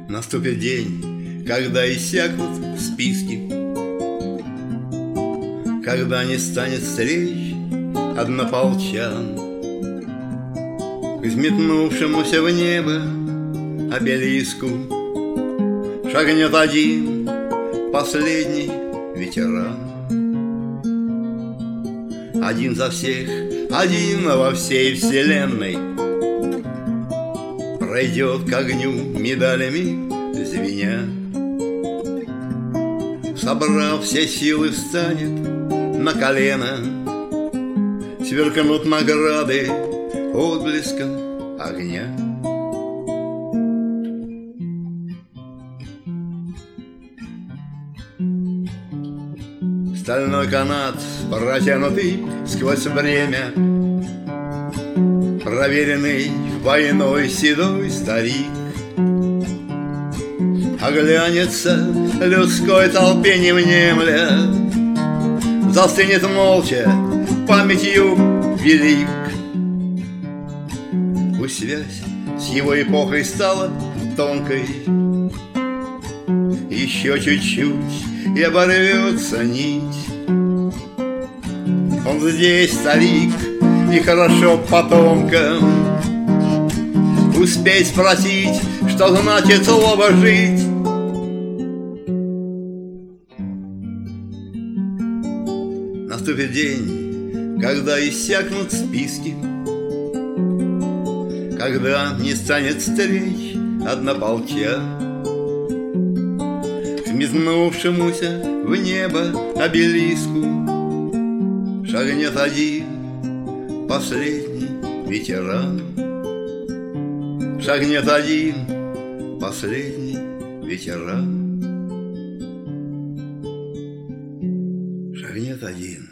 Наступит день, когда иссякнут списки, когда не станет встреч однополчан. К взметнувшемуся в небо обелиску шагнет один последний ветеран. Один за всех, один во всей вселенной, пройдет к огню медалями звеня. Собрав все силы, встанет на колено, сверкнут награды отблеском огня. Стальной канат, протянутый сквозь время, проверенный войной седой старик, оглянется людской толпе не внемля, застынет молча памятью велик. Пусть связь с его эпохой стала тонкой, еще чуть-чуть и оборвется нить. Он здесь старик, и хорошо потомкам успеть спросить, что значит слово «жить». Наступит день, когда иссякнут списки, когда не станет встреч однополчан. К метнувшемуся в небо обелиску шагнет один последний ветеран. Шагнет один последний ветеран. Шагнет один